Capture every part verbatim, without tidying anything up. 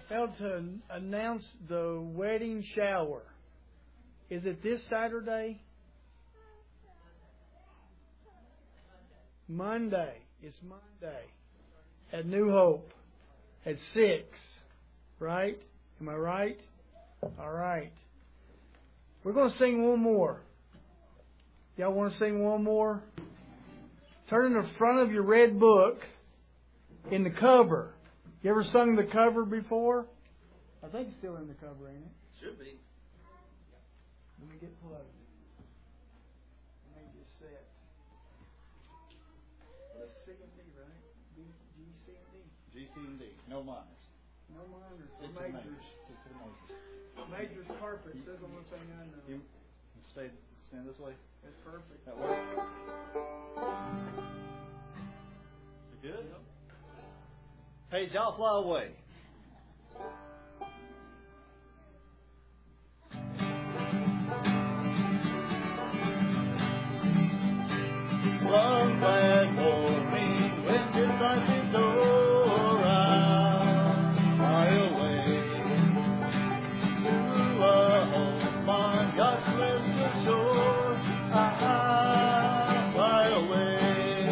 failed to announce the wedding shower. Is it this Saturday? Monday. It's Monday. At New Hope. At six. Right? Am I right? All right. We're going to sing one more. Y'all want to sing one more? Turn to the front of your red book in the cover. You ever sung the cover before? I think it's still in the cover, ain't it? Should be. Let me get plugged. Let me get set. That's C and D, right? B, G, C, and D. G, C, and D. No minors. No minors. Stick No to the majors. majors. Stick to the majors. Majors carpet. That's the one thing I know. You stay, stand this way. That's perfect. That works. You good? Yep. Hey, y'all fly away. One flag for me when this life is over. Fly away to a home on God's blessed shore. Ah, fly away.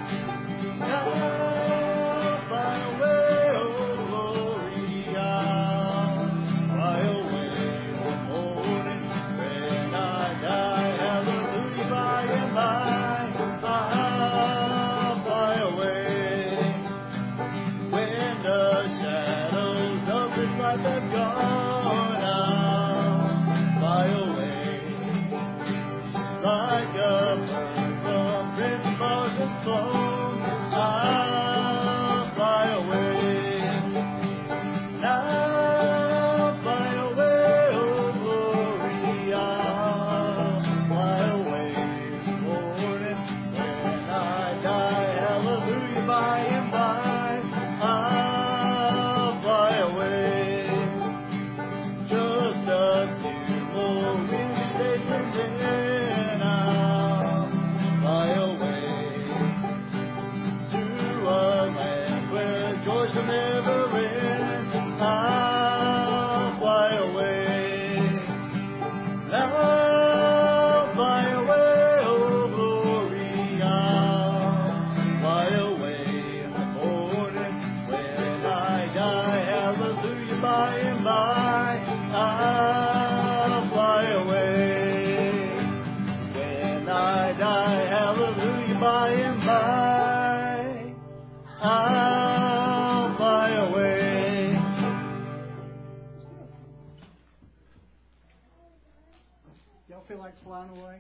Ah, fly away, oh glory. Ah, fly away one morning when I die. Hallelujah, by and by. Have gone out, fly away, like a bird from Prince Moses' throne. I'll fly away, now fly away, oh glory. I'll fly away this morning when I die. Hallelujah, by and by. I'll fly away. Never end. I'll fly away. I'll fly away, oh glory. I'll fly away in the morning when I die. Hallelujah, by and by. I'll fly away when I die. Hallelujah, by and by. I'll fly away. Y'all feel like flying away?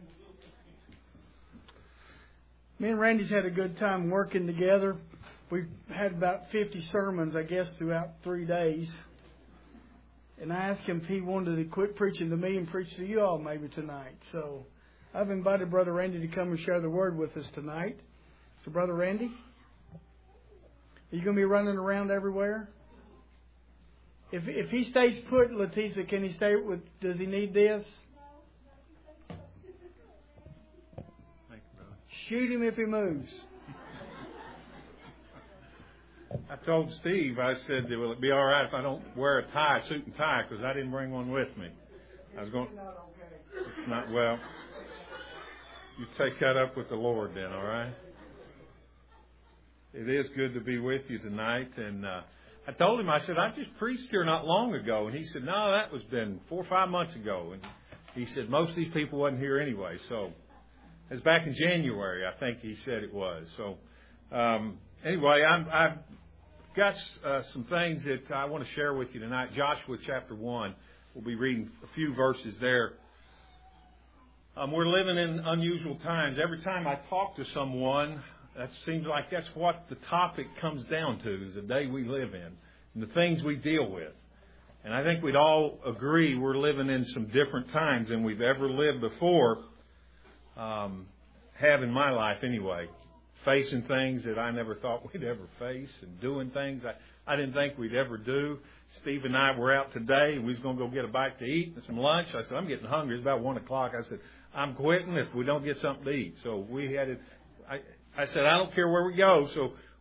Me and Randy's had a good time working together. We've had about fifty sermons, I guess, throughout three days. And I asked him if he wanted to quit preaching to me and preach to you all maybe tonight. So I've invited Brother Randy to come and share the word with us tonight. So, Brother Randy, are you going to be running around everywhere? If if he stays put, Leticia, can he stay with, does he need this? Thank you, brother. Shoot him if he moves. I told Steve, I said, will it be all right if I don't wear a tie, suit and tie, because I didn't bring one with me. I was going, it's not, well, you take that up with the Lord then, all right? It is good to be with you tonight. And uh, I told him, I said, I just preached here not long ago. And he said, no, that was been four or five months ago. And he said, most of these people wasn't here anyway. So it was back in January, I think he said it was. So um, anyway, I'm, I've got uh, some things that I want to share with you tonight. Joshua chapter one. We'll be reading a few verses there. Um, we're living in unusual times. Every time I talk to someone, that seems like that's what the topic comes down to, is the day we live in and the things we deal with. And I think we'd all agree we're living in some different times than we've ever lived before, um, have in my life anyway. Facing things that I never thought we'd ever face and doing things I, I didn't think we'd ever do. Steve and I were out today and we was going to go get a bite to eat and some lunch. I said, I'm getting hungry. It's about one o'clock. I said, I'm quitting if we don't get something to eat. So we had it. I, I said, I don't care where we go. So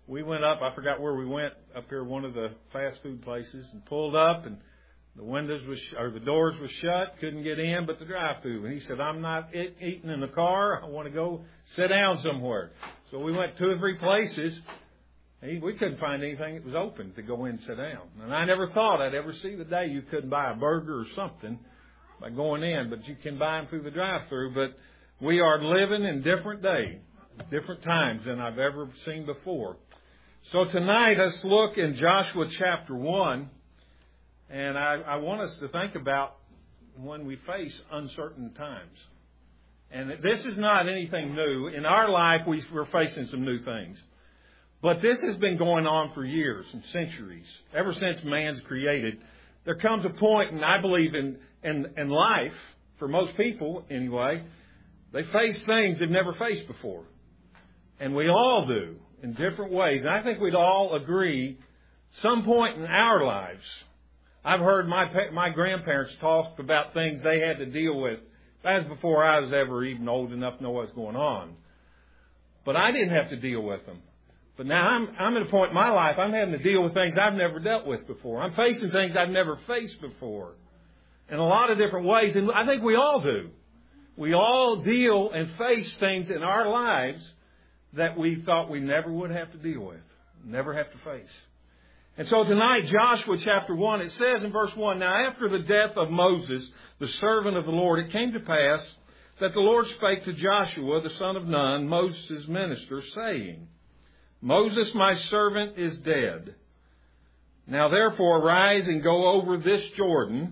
we went up. I forgot where we went up here, one of the fast food places, and pulled up, and the windows was or the doors was shut. Couldn't get in, but the drive-through. And he said, "I'm not eat, eating in the car. I want to go sit down somewhere." So we went two or three places. And we couldn't find anything that was open to go in and sit down. And I never thought I'd ever see the day you couldn't buy a burger or something by going in, but you can buy them through the drive-through. But we are living in different days, different times than I've ever seen before. So tonight, let's look in Joshua chapter one, and I, I want us to think about when we face uncertain times. And this is not anything new. In our life, we, we're facing some new things. But this has been going on for years and centuries. Ever since man's created, there comes a point, and I believe in, in, in life, for most people anyway, they face things they've never faced before. And we all do in different ways. And I think we'd all agree some point in our lives. I've heard my my grandparents talk about things they had to deal with. That was before I was ever even old enough to know what's going on. But I didn't have to deal with them. But now I'm, I'm at a point in my life, I'm having to deal with things I've never dealt with before. I'm facing things I've never faced before in a lot of different ways. And I think we all do. We all deal and face things in our lives that we thought we never would have to deal with, never have to face. And so tonight, Joshua chapter one, it says in verse one, "Now after the death of Moses, the servant of the Lord, it came to pass that the Lord spake to Joshua, the son of Nun, Moses' minister, saying, Moses, my servant, is dead. Now therefore arise and go over this Jordan,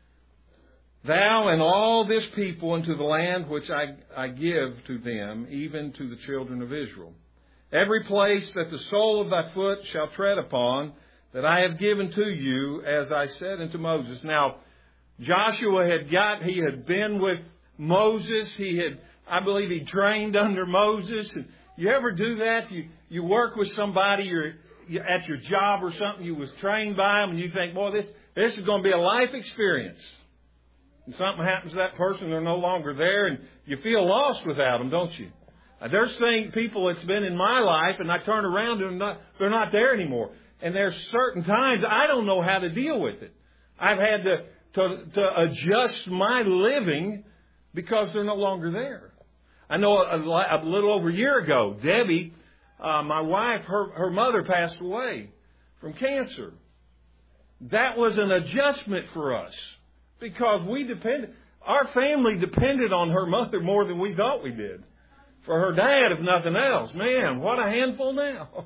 thou and all this people, into the land which I, I give to them, even to the children of Israel. Every place that the sole of thy foot shall tread upon, that I have given to you, as I said unto Moses." Now, Joshua had got, he had been with Moses. He had, I believe he trained under Moses. And you ever do that? You you work with somebody, you're, you're at your job or something, you was trained by them, and you think, boy, this, this is going to be a life experience. And something happens to that person, they're no longer there, and you feel lost without them, don't you? Now, there's things, people that's been in my life, and I turn around and not, they're not there anymore. And there's certain times I don't know how to deal with it. I've had to, to, to adjust my living because they're no longer there. I know a, a little over a year ago, Debbie, uh, my wife, her, her mother passed away from cancer. That was an adjustment for us because we depended, our family depended on her mother more than we thought we did. For her dad, if nothing else. Man, what a handful now.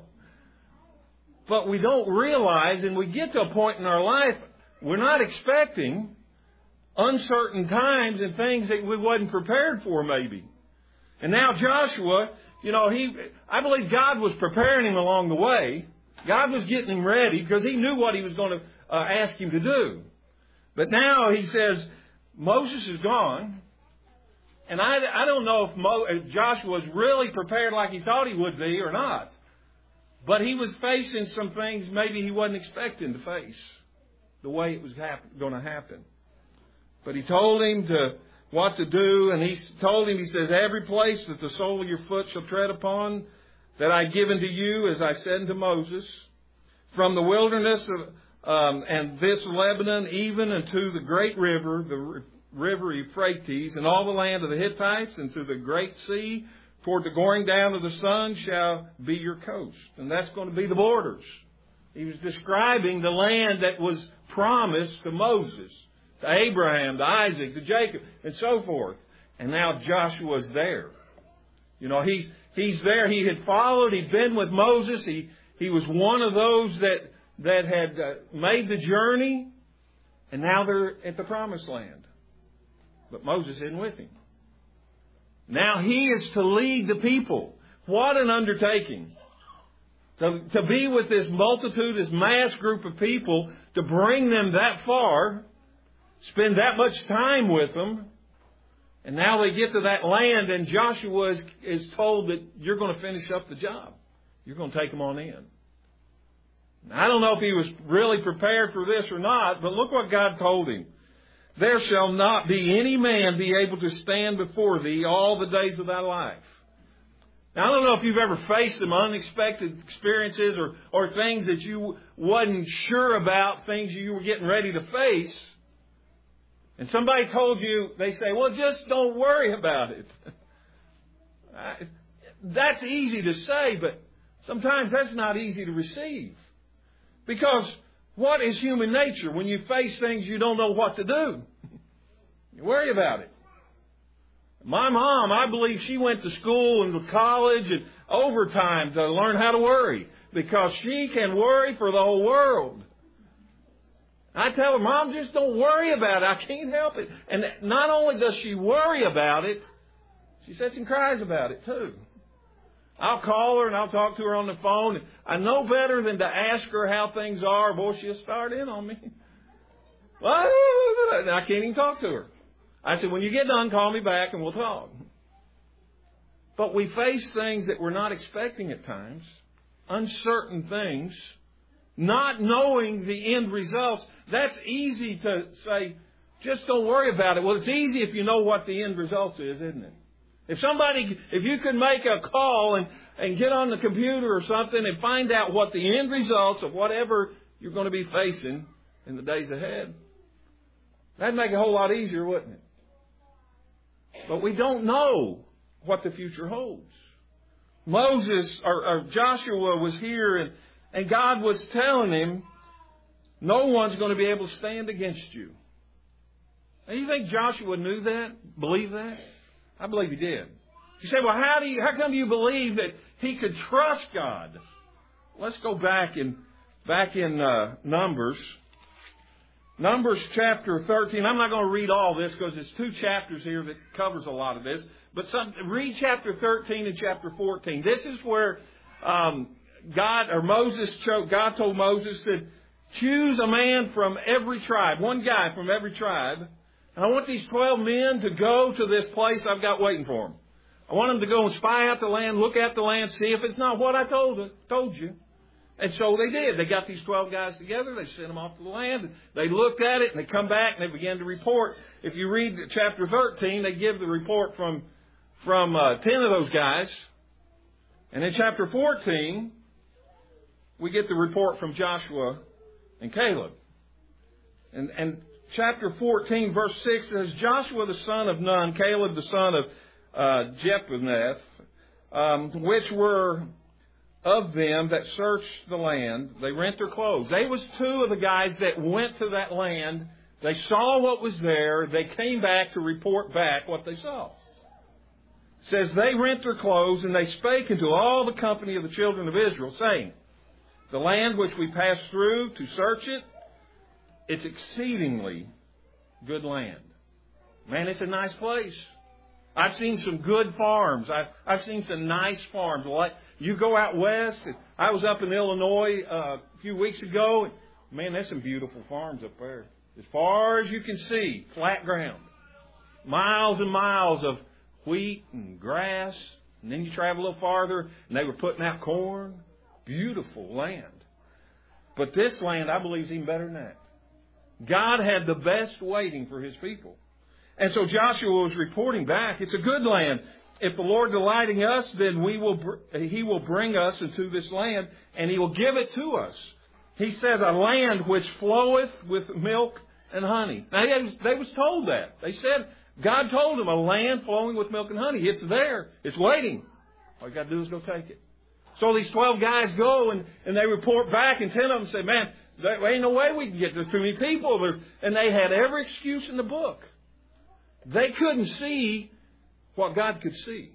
But we don't realize, and we get to a point in our life, we're not expecting uncertain times and things that we wasn't prepared for maybe. And now Joshua, you know, he, I believe God was preparing him along the way. God was getting him ready because he knew what he was going to uh, ask him to do. But now he says, Moses is gone. And I, I don't know if, Mo, if Joshua was really prepared like he thought he would be or not. But he was facing some things maybe he wasn't expecting to face the way it was happen, going to happen. But he told him to what to do, and he told him, he says, every place that the sole of your foot shall tread upon, that I given to you, as I said unto Moses, from the wilderness of, um, and this Lebanon, even unto the great river, the river Euphrates, and all the land of the Hittites, and to the great sea, toward the going down of the sun shall be your coast. And that's going to be the borders. He was describing the land that was promised to Moses, to Abraham, to Isaac, to Jacob, and so forth. And now Joshua's there. You know, he's he's there. He had followed. He'd been with Moses. He he was one of those that that had uh, made the journey, and now they're at the promised land. But Moses isn't with him. Now he is to lead the people. What an undertaking. To, to be with this multitude, this mass group of people, to bring them that far, spend that much time with them, and now they get to that land, and Joshua is, is told that you're going to finish up the job. You're going to take them on in. Now, I don't know if he was really prepared for this or not, but look what God told him. There shall not be any man be able to stand before thee all the days of thy life. Now, I don't know if you've ever faced some unexpected experiences or, or things that you wasn't sure about, things you were getting ready to face. And somebody told you, they say, well, just don't worry about it. That's easy to say, but sometimes that's not easy to receive. Because what is human nature? When you face things you don't know what to do, you worry about it. My mom, I believe she went to school and to college and overtime to learn how to worry, because she can worry for the whole world. I tell her, Mom, just don't worry about it. I can't help it. And not only does she worry about it, she sits and cries about it too. I'll call her and I'll talk to her on the phone. And I know better than to ask her how things are. Boy, she'll start in on me. Well, I can't even talk to her. I said, when you get done, call me back and we'll talk. But we face things that we're not expecting at times, uncertain things, not knowing the end results. That's easy to say, just don't worry about it. Well, it's easy if you know what the end result is, isn't it? If somebody, if you could make a call and, and get on the computer or something and find out what the end results of whatever you're going to be facing in the days ahead, that'd make it a whole lot easier, wouldn't it? But we don't know what the future holds. Moses or, or Joshua was here and, and God was telling him, no one's going to be able to stand against you. And you think Joshua knew that? Believed that? I believe he did. You say, well, how do you, how come you believe that he could trust God? Let's go back in, back in uh, Numbers. Numbers chapter thirteen. I'm not going to read all this because it's two chapters here that covers a lot of this. But some, read chapter thirteen and chapter fourteen. This is where um, God or Moses chose. God told Moses to choose a man from every tribe, one guy from every tribe. And I want these twelve men to go to this place I've got waiting for them. I want them to go and spy out the land, look at the land, see if it's not what I told told you. And so they did. They got these twelve guys together. They sent them off to the land. They looked at it, and they come back, and they began to report. If you read chapter thirteen, they give the report from, from uh, ten of those guys. And in chapter fourteen, we get the report from Joshua and Caleb. And, and chapter fourteen, verse six says, Joshua the son of Nun, Caleb the son of uh, Jephunneh, um, which were of them that searched the land, they rent their clothes. They was two of the guys that went to that land. They saw what was there. They came back to report back what they saw. It says, they rent their clothes, and they spake unto all the company of the children of Israel, saying, the land which we passed through to search it, it's exceedingly good land. Man, it's a nice place. I've seen some good farms. I've, I've seen some nice farms. Like, you go out west. I was up in Illinois uh, a few weeks ago. Man, there's some beautiful farms up there. As far as you can see, flat ground. Miles and miles of wheat and grass. And then you travel a little farther, and they were putting out corn. Beautiful land. But this land, I believe, is even better than that. God had the best waiting for His people. And so Joshua was reporting back, it's a good land. If the Lord delighting us, then we will, He will bring us into this land, and He will give it to us. He says, a land which floweth with milk and honey. Now, they was, they was told that. They said, God told them, a land flowing with milk and honey. It's there. It's waiting. All you got to do is go take it. So these twelve guys go, and, and they report back, and ten of them say, man, there ain't no way we can get there. Too many people. And they had every excuse in the book. They couldn't see what God could see.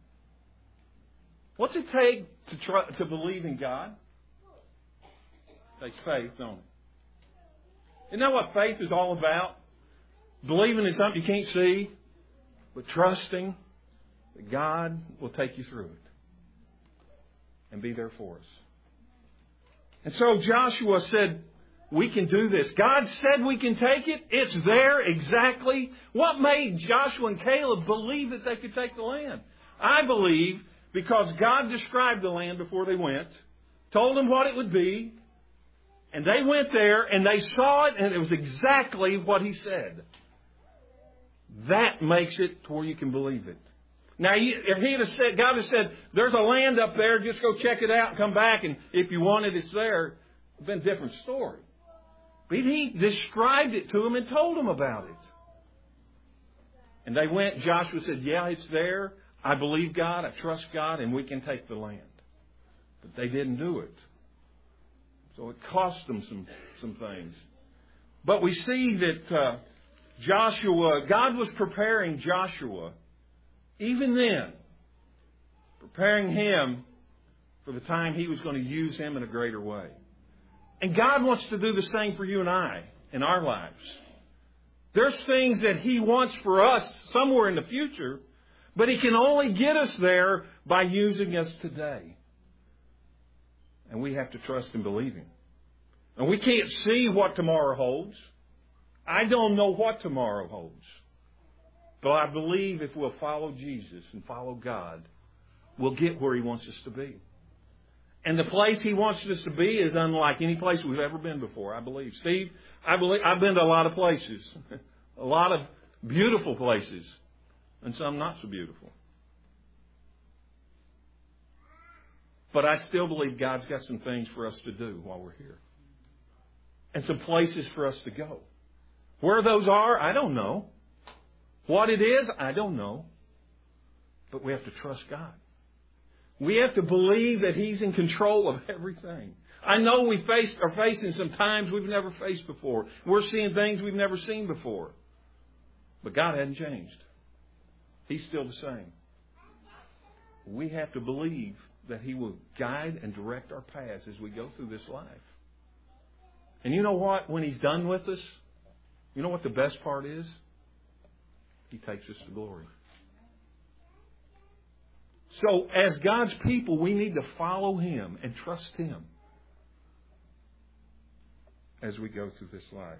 What's it take to try, to believe in God? It takes faith, don't it? Isn't that what faith is all about? Believing in something you can't see, but trusting that God will take you through it and be there for us. And so Joshua said, we can do this. God said we can take it. It's there exactly. What made Joshua and Caleb believe that they could take the land? I believe because God described the land before they went, told them what it would be, and they went there and they saw it, and it was exactly what He said. That makes it to where you can believe it. Now, if he'd have said, God had said, there's a land up there, just go check it out and come back, and if you want it, it's there, it would have been a different story. But he described it to them and told them about it. And they went, Joshua said, yeah, it's there. I believe God, I trust God, and we can take the land. But they didn't do it. So it cost them some, some things. But we see that uh, Joshua, God was preparing Joshua, even then, preparing him for the time he was going to use him in a greater way. And God wants to do the same for you and I in our lives. There's things that He wants for us somewhere in the future, but He can only get us there by using us today. And we have to trust and believe Him. And we can't see what tomorrow holds. I don't know what tomorrow holds. But I believe if we'll follow Jesus and follow God, we'll get where He wants us to be. And the place He wants us to be is unlike any place we've ever been before, I believe. Steve, I believe I've been to a lot of places. A lot of beautiful places. And some not so beautiful. But I still believe God's got some things for us to do while we're here. And some places for us to go. Where those are, I don't know. What it is, I don't know. But we have to trust God. We have to believe that He's in control of everything. I know we face, are facing some times we've never faced before. We're seeing things we've never seen before. But God hasn't changed. He's still the same. We have to believe that He will guide and direct our paths as we go through this life. And you know what? When He's done with us, you know what the best part is? He takes us to glory. So as God's people, we need to follow Him and trust Him as we go through this life.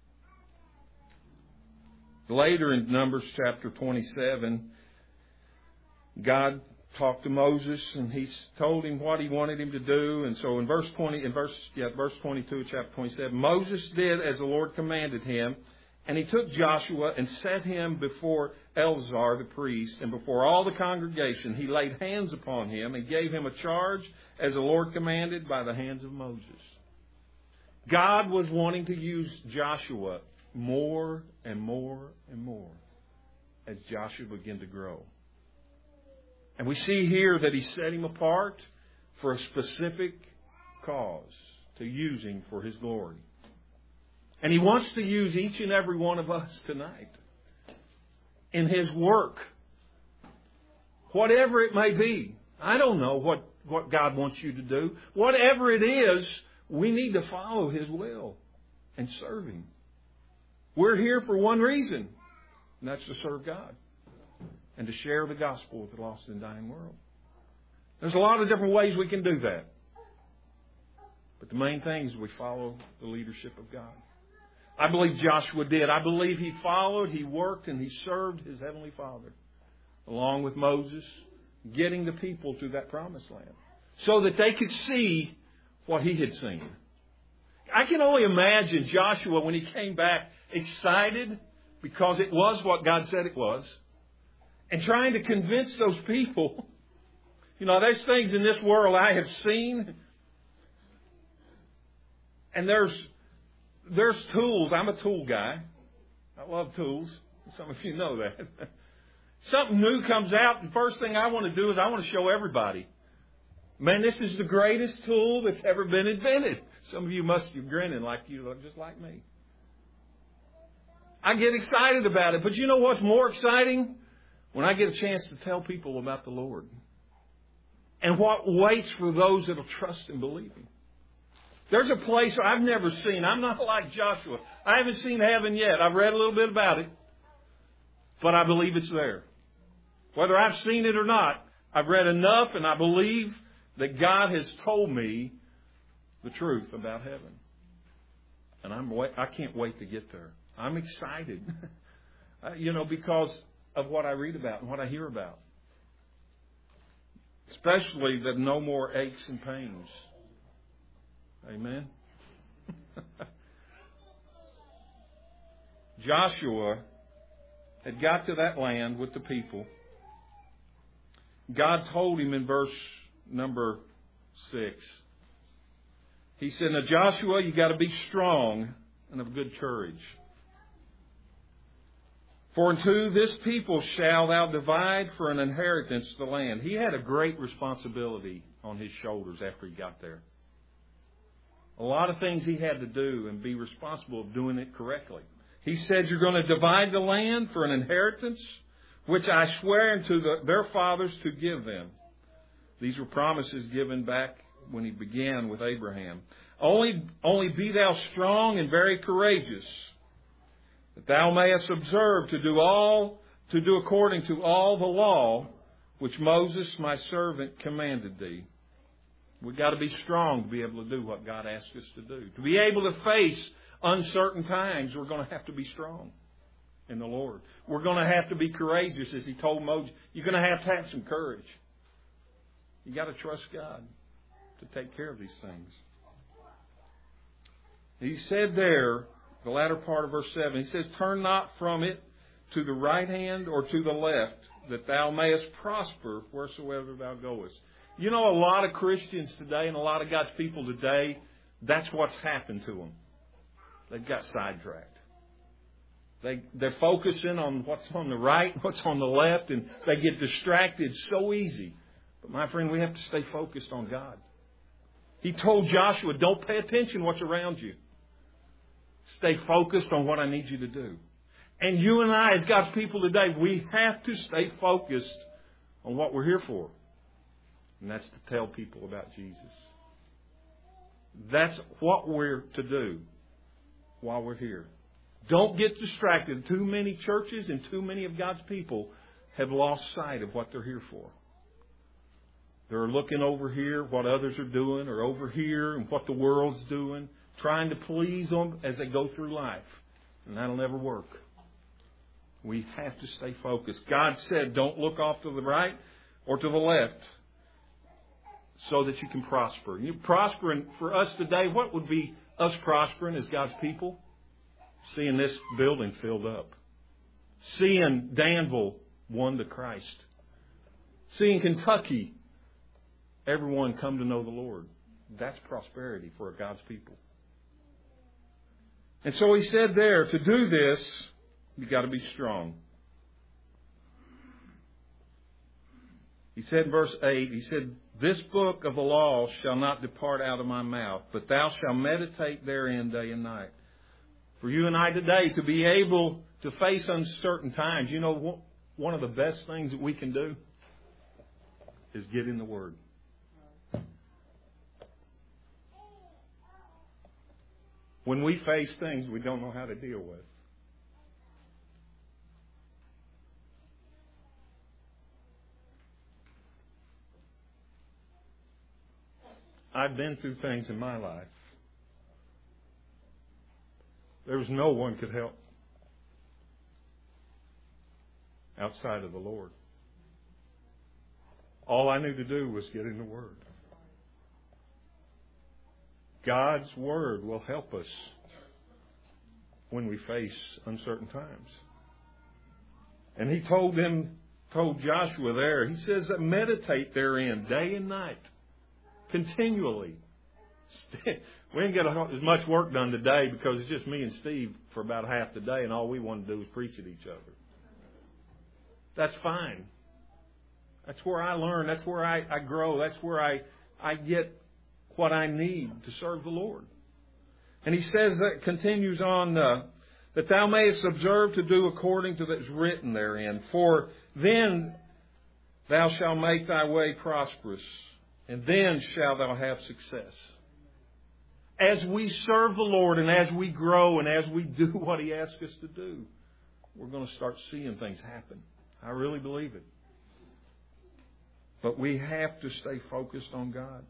Later in Numbers chapter twenty-seven, God talked to Moses and He told him what He wanted him to do. And so in verse twenty, in verse yeah, verse twenty-two of chapter twenty-seven, Moses did as the Lord commanded him, and he took Joshua and set him before Eleazar the priest and before all the congregation. He laid hands upon him and gave him a charge as the Lord commanded by the hands of Moses. God was wanting to use Joshua more and more and more as Joshua began to grow. And we see here that He set him apart for a specific cause, to use him for His glory. And He wants to use each and every one of us tonight in His work, whatever it may be. I don't know what, what God wants you to do. Whatever it is, we need to follow His will and serve Him. We're here for one reason, and that's to serve God and to share the gospel with the lost and dying world. There's a lot of different ways we can do that. But the main thing is we follow the leadership of God. I believe Joshua did. I believe he followed, he worked, and he served his Heavenly Father, along with Moses, getting the people to that promised land so that they could see what he had seen. I can only imagine Joshua when he came back excited because it was what God said it was, and trying to convince those people, you know, there's things in this world I have seen, and there's there's tools. I'm a tool guy. I love tools. Some of you know that. Something new comes out, and first thing I want to do is I want to show everybody, man, this is the greatest tool that's ever been invented. Some of you must be grinning like you look just like me. I get excited about it. But you know what's more exciting? When I get a chance to tell people about the Lord. And what waits for those that will trust and believe Him. There's a place I've never seen. I'm not like Joshua. I haven't seen heaven yet. I've read a little bit about it. But I believe it's there. Whether I've seen it or not, I've read enough and I believe that God has told me the truth about heaven. And I'm I can't wait to get there. I'm excited. you know, because of what I read about and what I hear about. Especially that no more aches and pains. Amen. Joshua had got to that land with the people. God told him in verse number six, He said, now Joshua, you got to be strong and of good courage. For unto this people shall thou divide for an inheritance the land. He had a great responsibility on his shoulders after he got there. A lot of things he had to do and be responsible of doing it correctly. He said, you're going to divide the land for an inheritance, which I swear unto the, their fathers to give them. These were promises given back when he began with Abraham. Only, only be thou strong and very courageous, that thou mayest observe to do all, to do according to all the law which Moses my servant commanded thee. We've got to be strong to be able to do what God asks us to do. To be able to face uncertain times, we're going to have to be strong in the Lord. We're going to have to be courageous, as He told Moses. You're going to have to have some courage. You've got to trust God to take care of these things. He said there, the latter part of verse seven, He says, turn not from it to the right hand or to the left, that thou mayest prosper wheresoever thou goest. You know, a lot of Christians today and a lot of God's people today, that's what's happened to them. They've got sidetracked. They, they're focusing on what's on the right, what's on the left, and they get distracted so easy. But my friend, we have to stay focused on God. He told Joshua, don't pay attention to what's around you. Stay focused on what I need you to do. And you and I, as God's people today, we have to stay focused on what we're here for. And that's to tell people about Jesus. That's what we're to do while we're here. Don't get distracted. Too many churches and too many of God's people have lost sight of what they're here for. They're looking over here, what others are doing, or over here and what the world's doing, trying to please them as they go through life. And that'll never work. We have to stay focused. God said, don't look off to the right or to the left so that you can prosper. You prospering for us today, what would be us prospering as God's people? Seeing this building filled up. Seeing Danville won to Christ. Seeing Kentucky, everyone come to know the Lord. That's prosperity for God's people. And so He said there, to do this, you've got to be strong. He said in verse eight, He said, this book of the law shall not depart out of my mouth, but thou shalt meditate therein day and night. For you and I today, to be able to face uncertain times, you know, one of the best things that we can do is get in the Word. When we face things we don't know how to deal with. I've been through things in my life. There was no one could help outside of the Lord. All I knew to do was get in the Word. God's Word will help us when we face uncertain times. And He told them, told Joshua there, He says that meditate therein day and night, continually. We didn't get as much work done today because it's just me and Steve for about half the day, and all we want to do is preach at each other. That's fine. That's where I learn. That's where I, I grow. That's where I, I get what I need to serve the Lord. And He says that, continues on, uh, that thou mayest observe to do according to that is written therein. For then thou shalt make thy way prosperous, and then shalt thou have success. As we serve the Lord and as we grow and as we do what He asks us to do, we're going to start seeing things happen. I really believe it. But we have to stay focused on God.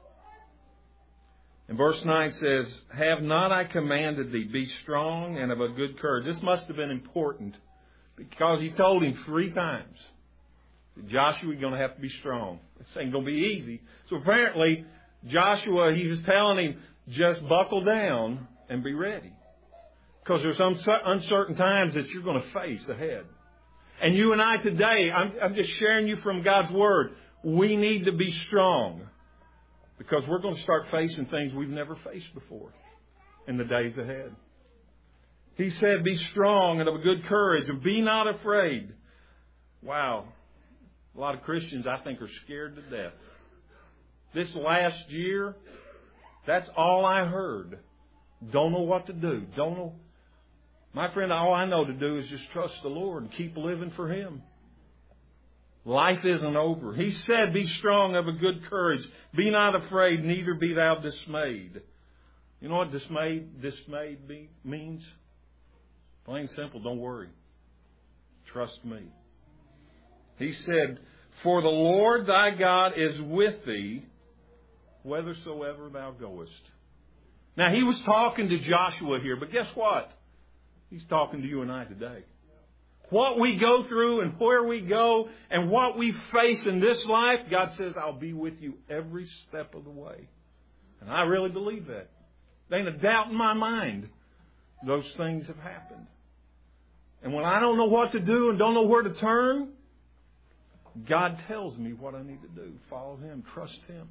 And verse nine says, have not I commanded thee, be strong and of a good courage. This must have been important because He told him three times, Joshua, you're going to have to be strong. This ain't going to be easy. So apparently, Joshua, he was telling him, just buckle down and be ready. Because there's some uncertain times that you're going to face ahead. And you and I today, I'm, I'm just sharing you from God's Word. We need to be strong because we're going to start facing things we've never faced before in the days ahead. He said, be strong and of a good courage and be not afraid. Wow. A lot of Christians, I think, are scared to death. This last year, that's all I heard. Don't know what to do. Don't know. My friend, all I know to do is just trust the Lord and keep living for Him. Life isn't over. He said, be strong, of a good courage. Be not afraid, neither be thou dismayed. You know what dismayed, dismayed be, means? Plain and simple, don't worry. Trust me. He said, for the Lord thy God is with thee, whithersoever thou goest. Now, he was talking to Joshua here, but guess what? He's talking to you and I today. What we go through and where we go and what we face in this life, God says, I'll be with you every step of the way. And I really believe that. There ain't a doubt in my mind those things have happened. And when I don't know what to do and don't know where to turn, God tells me what I need to do. Follow Him. Trust Him.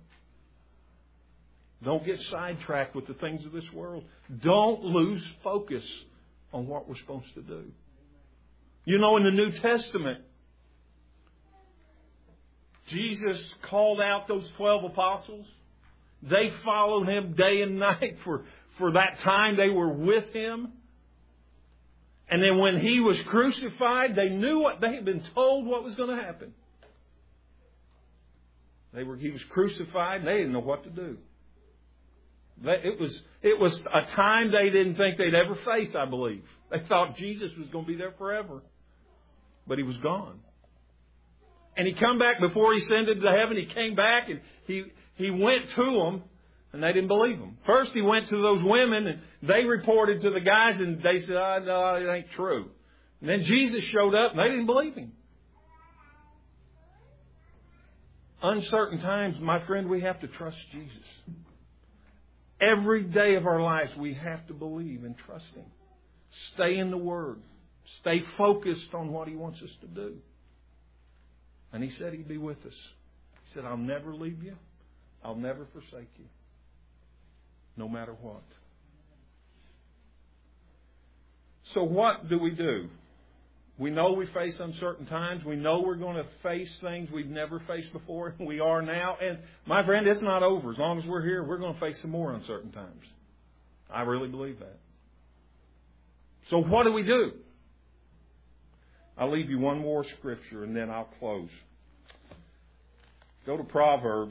Don't get sidetracked with the things of this world. Don't lose focus on what we're supposed to do. You know, in the New Testament, Jesus called out those twelve apostles. They followed Him day and night for, for that time they were with Him. And then when He was crucified, they knew what they had been told what was going to happen. They were, He was crucified and they didn't know what to do. It was, it was a time they didn't think they'd ever face, I believe. They thought Jesus was going to be there forever. But He was gone. And He come back before He ascended to heaven. He came back and He, he went to them and they didn't believe Him. First He went to those women and they reported to the guys and they said, oh, no, it ain't true. And then Jesus showed up and they didn't believe Him. Uncertain times, my friend, we have to trust Jesus. Every day of our lives, we have to believe and trust Him. Stay in the Word. Stay focused on what He wants us to do. And He said He'd be with us. He said, I'll never leave you. I'll never forsake you. No matter what. So what do we do? We know we face uncertain times. We know we're going to face things we've never faced before. We are now. And my friend, it's not over. As long as we're here, we're going to face some more uncertain times. I really believe that. So what do we do? I'll leave you one more scripture and then I'll close. Go to Proverbs.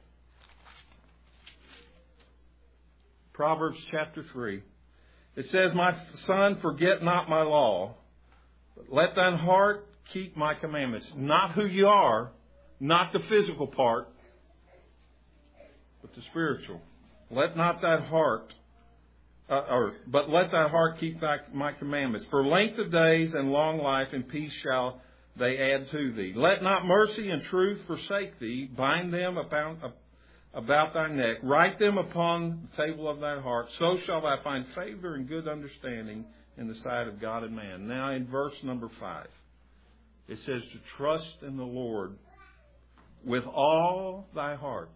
Proverbs chapter three. It says, my son, forget not my law, but let thine heart keep my commandments. Not who you are, not the physical part, but the spiritual. Let not that heart, uh, or but let thy heart keep thy, my commandments. For length of days and long life and peace shall they add to thee. Let not mercy and truth forsake thee. Bind them about, about thy neck. Write them upon the table of thy heart. So shall thou find favor and good understanding in the sight of God and man. Now in verse number five, it says to trust in the Lord with all thy heart.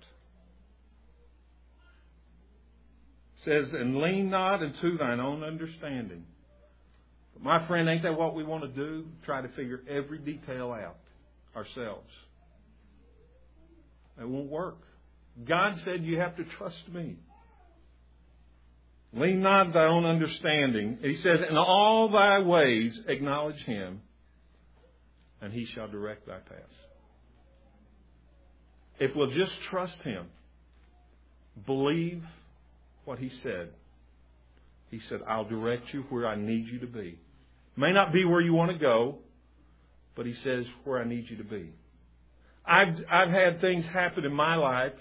It says, and lean not into thine own understanding. But my friend, ain't that what we want to do? Try to figure every detail out ourselves. It won't work. God said you have to trust me. Lean not thy own understanding. He says, in all thy ways acknowledge Him, and He shall direct thy paths. If we'll just trust Him, believe what He said. He said, I'll direct you where I need you to be. May not be where you want to go, but He says where I need you to be. I've, I've had things happen in my life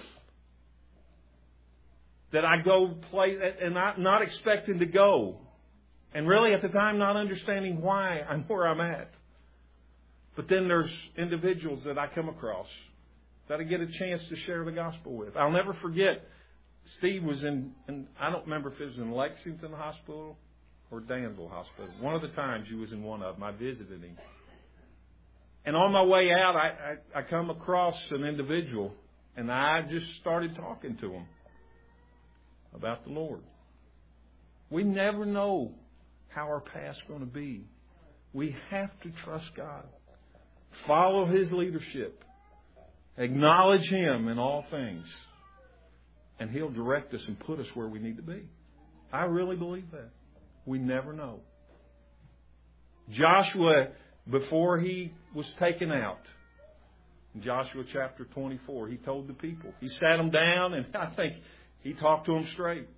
that I go play and not, not expecting to go. And really at the time not understanding why I'm where I'm at. But then there's individuals that I come across that I get a chance to share the gospel with. I'll never forget, Steve was in, in I don't remember if it was in Lexington Hospital or Danville Hospital. One of the times he was in one of them. I visited him. And on my way out, I, I, I come across an individual, and I just started talking to him about the Lord. We never know how our past's going to be. We have to trust God. Follow His leadership. Acknowledge Him in all things. And He'll direct us and put us where we need to be. I really believe that. We never know. Joshua, before he was taken out, in Joshua chapter twenty-four, he told the people. He sat them down, and I think he talked to them straight.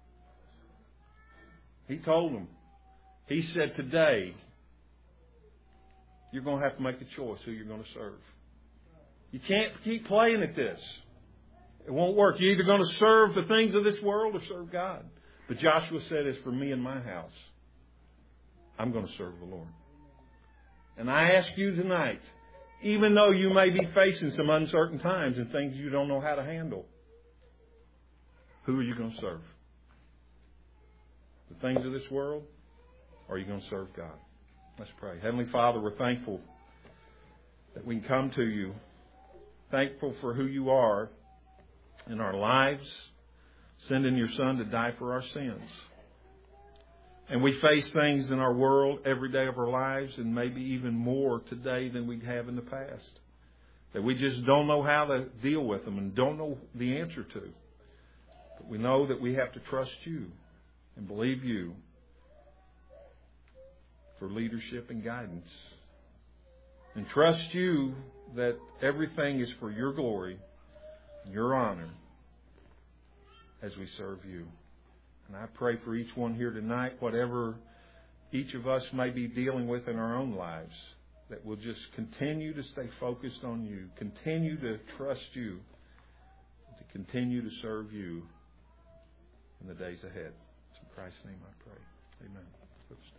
He told them. He said, today, you're going to have to make a choice who you're going to serve. You can't keep playing at this. It won't work. You're either going to serve the things of this world or serve God. But Joshua said, as for me and my house, I'm going to serve the Lord. And I ask you tonight, even though you may be facing some uncertain times and things you don't know how to handle, who are you going to serve? The things of this world, or are you going to serve God? Let's pray. Heavenly Father, we're thankful that we can come to you. Thankful for who you are in our lives, sending your Son to die for our sins. And we face things in our world every day of our lives, and maybe even more today than we have in the past, that we just don't know how to deal with them and don't know the answer to. But we know that we have to trust you and believe you for leadership and guidance. And trust you that everything is for your glory, your honor, as we serve you. And I pray for each one here tonight, whatever each of us may be dealing with in our own lives, that we'll just continue to stay focused on you, continue to trust you, to continue to serve you in the days ahead. In Christ's name I pray. Amen.